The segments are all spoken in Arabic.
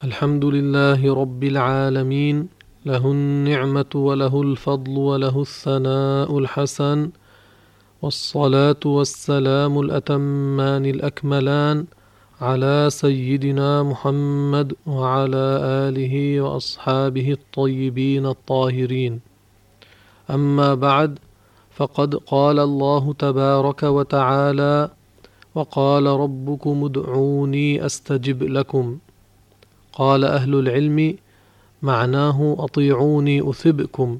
الحمد لله رب العالمين، له النعمة وله الفضل وله الثناء الحسن، والصلاة والسلام الأتمان الأكملان على سيدنا محمد وعلى آله وأصحابه الطيبين الطاهرين. أما بعد، فقد قال الله تبارك وتعالى: وقال ربكم ادعوني أستجب لكم. قال أهل العلم: معناه أطيعوني أثبكم،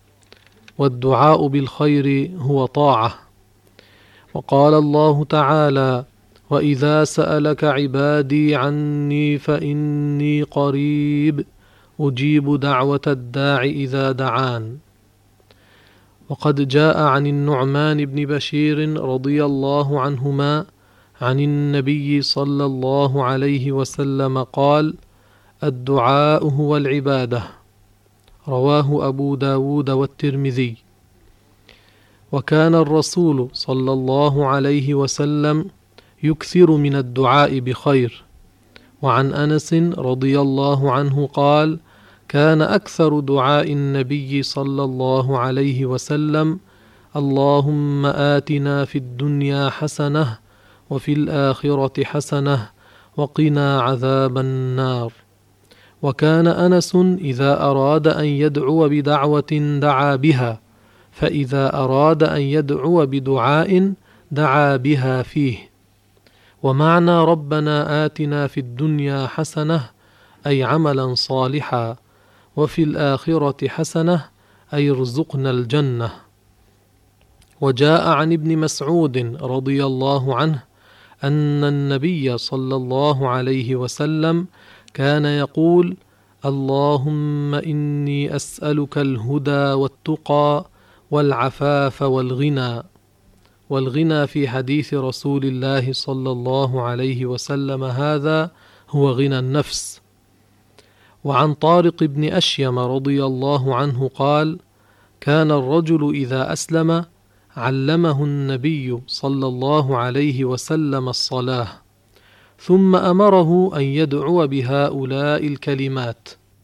والدعاء بالخير هو طاعة. وقال الله تعالى: وإذا سألك عبادي عني فإني قريب أجيب دعوة الداع إذا دعان. وقد جاء عن النعمان بن بشير رضي الله عنهما عن النبي صلى الله عليه وسلم قال: الدعاء هو العبادة. رواه أبو داود والترمذي. وكان الرسول صلى الله عليه وسلم يكثر من الدعاء بخير. وعن أنس رضي الله عنه قال: كان أكثر دعاء النبي صلى الله عليه وسلم: اللهم آتنا في الدنيا حسنة وفي الآخرة حسنة وقنا عذاب النار. وكان أنس إذا أراد أن يدعو بدعوة دعا بها، فإذا أراد أن يدعو بدعاء دعا بها فيه. ومعنى ربنا آتنا في الدنيا حسنة أي عملا صالحا، وفي الآخرة حسنة أي ارزقنا الجنة. وجاء عن ابن مسعود رضي الله عنه أن النبي صلى الله عليه وسلم كان يقول: اللهم إني أسألك الهدى والتقى والعفاف والغنى. والغنى في حديث رسول الله صلى الله عليه وسلم هذا هو غنى النفس. وعن طارق بن أشيم رضي الله عنه قال: كان الرجل إذا أسلم علمه النبي صلى الله عليه وسلم الصلاة، ثم أمره أن يدعو بهؤلاء الكلمات: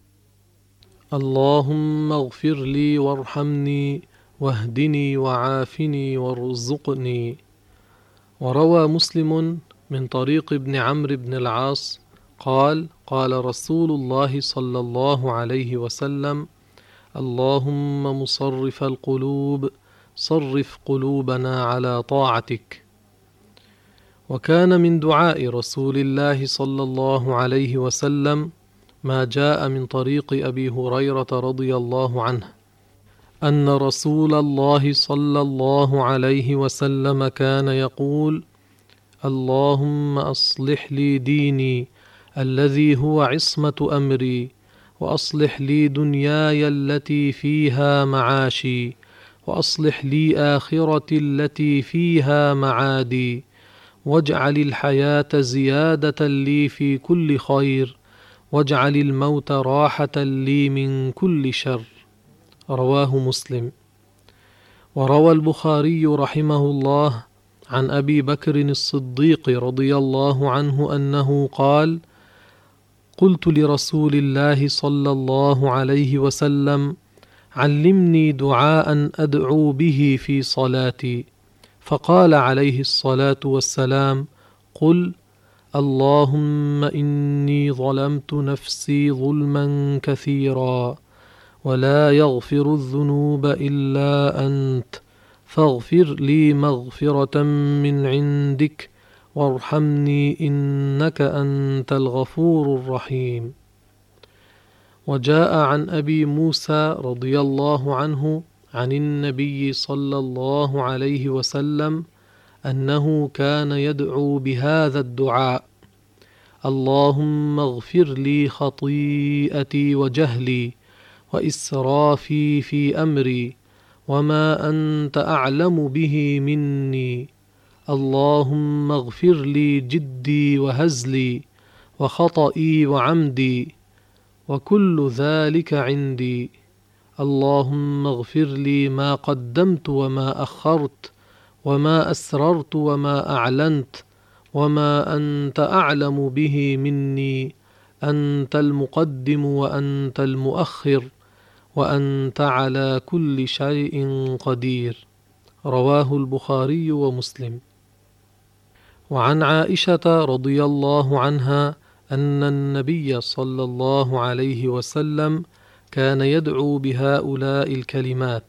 اللهم اغفر لي وارحمني واهدني وعافني وارزقني. وروى مسلم من طريق ابن عمرو بن العاص قال: قال رسول الله صلى الله عليه وسلم: اللهم مصرف القلوب صرف قلوبنا على طاعتك. وكان من دعاء رسول الله صلى الله عليه وسلم ما جاء من طريق أبي هريرة رضي الله عنه أن رسول الله صلى الله عليه وسلم كان يقول: اللهم أصلح لي ديني الذي هو عصمة أمري، وأصلح لي دنياي التي فيها معاشي، وأصلح لي آخرتي التي فيها معادي، واجعل الحياة زيادة لي في كل خير، واجعل الموت راحة لي من كل شر. رواه مسلم. وروى البخاري رحمه الله عن أبي بكر الصديق رضي الله عنه أنه قال: قلت لرسول الله صلى الله عليه وسلم: علمني دعاء أدعو به في صلاتي. فقال عليه الصلاة والسلام: قل: اللهم إني ظلمت نفسي ظلما كثيرا، ولا يغفر الذنوب إلا أنت، فاغفر لي مغفرة من عندك، وارحمني إنك أنت الغفور الرحيم. وجاء عن أبي موسى رضي الله عنه عن النبي صلى الله عليه وسلم أنه كان يدعو بهذا الدعاء: اللهم اغفر لي خطيئتي وجهلي وإسرافي في أمري وما أنت أعلم به مني، اللهم اغفر لي جدي وهزلي وخطئي وعمدي، وكل ذلك عندي، اللهم اغفر لي ما قدمت وما أخرت وما أسررت وما أعلنت وما أنت أعلم به مني، أنت المقدم وأنت المؤخر وأنت على كل شيء قدير. رواه البخاري ومسلم. وعن عائشة رضي الله عنها أن النبي صلى الله عليه وسلم كان يدعو بهؤلاء الكلمات: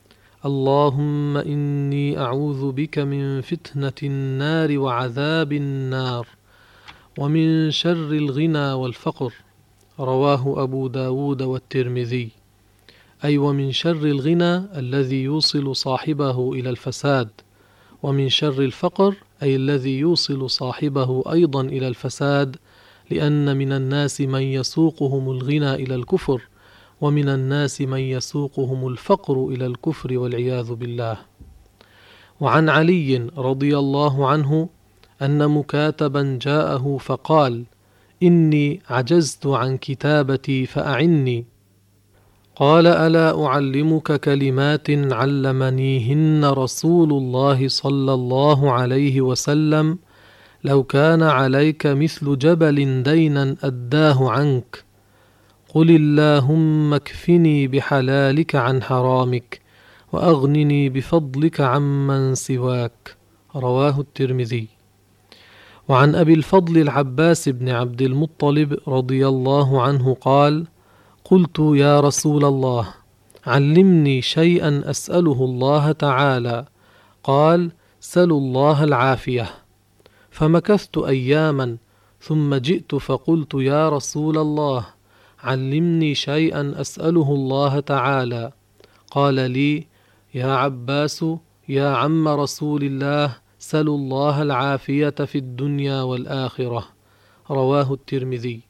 اللهم إني أعوذ بك من فتنة النار وعذاب النار، ومن شر الغنى والفقر. رواه أبو داود والترمذي. أي ومن شر الغنى الذي يوصل صاحبه إلى الفساد، ومن شر الفقر أي الذي يوصل صاحبه أيضا إلى الفساد، لأن من الناس من يسوقهم الغنى إلى الكفر، ومن الناس من يسوقهم الفقر إلى الكفر والعياذ بالله. وعن علي رضي الله عنه أن مكاتبا جاءه فقال: إني عجزت عن كتابتي فأعني. قال: ألا أعلمك كلمات علمنيهن رسول الله صلى الله عليه وسلم، لو كان عليك مثل جبل دينا أداه عنك. قل اللهم اكفني بحلالك عن حرامك، وأغنني بفضلك عمن سواك. رواه الترمذي. وعن أبي الفضل العباس بن عبد المطلب رضي الله عنه قال: قلت يا رسول الله، علمني شيئا أسأله الله تعالى. قال: سل الله العافية. فمكثت أياما، ثم جئت فقلت يا رسول الله، علمني شيئا أسأله الله تعالى. قال لي: يا عباس يا عم رسول الله، سلوا الله العافية في الدنيا والآخرة. رواه الترمذي.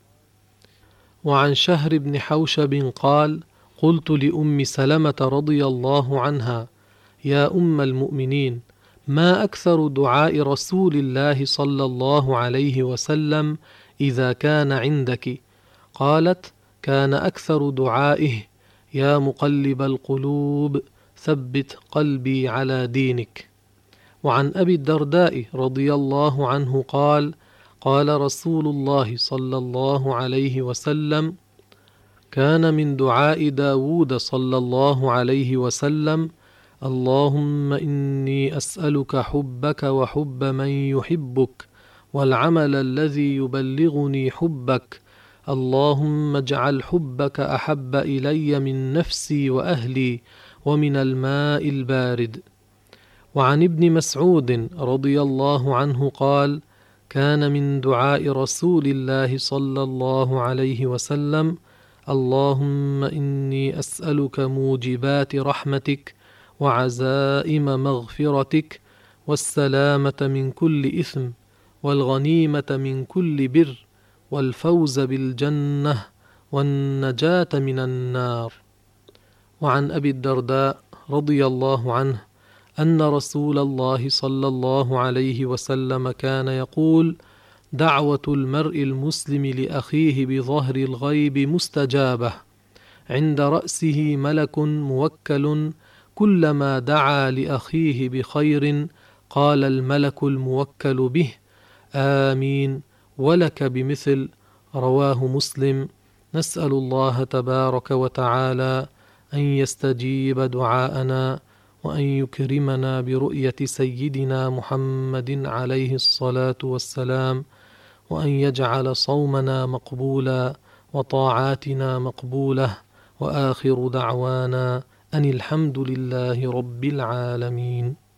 وعن شهر بن حوشب قال: قلت لأم سلمة رضي الله عنها: يا أم المؤمنين، ما أكثر دعاء رسول الله صلى الله عليه وسلم إذا كان عندك؟ قالت: كان أكثر دعائه: يا مقلب القلوب ثبت قلبي على دينك. وعن أبي الدرداء رضي الله عنه قال: قال رسول الله صلى الله عليه وسلم: كان من دعاء داود صلى الله عليه وسلم: اللهم إني أسألك حبك وحب من يحبك، والعمل الذي يبلغني حبك. اللهم اجعل حبك أحب إلي من نفسي وأهلي ومن الماء البارد. وعن ابن مسعود رضي الله عنه قال: كان من دعاء رسول الله صلى الله عليه وسلم: اللهم إني أسألك موجبات رحمتك، وعزائم مغفرتك، والسلامة من كل إثم، والغنيمة من كل بر، والفوز بالجنة، والنجاة من النار. وعن أبي الدرداء رضي الله عنه أن رسول الله صلى الله عليه وسلم كان يقول: دعوة المرء المسلم لأخيه بظهر الغيب مستجابة، عند رأسه ملك موكل، كلما دعا لأخيه بخير قال الملك الموكل به: آمين ولك بمثل. رواه مسلم. نسأل الله تبارك وتعالى أن يستجيب دعاءنا، وأن يكرمنا برؤية سيدنا محمد عليه الصلاة والسلام، وأن يجعل صومنا مقبولا وطاعاتنا مقبولة. وآخر دعوانا أن الحمد لله رب العالمين.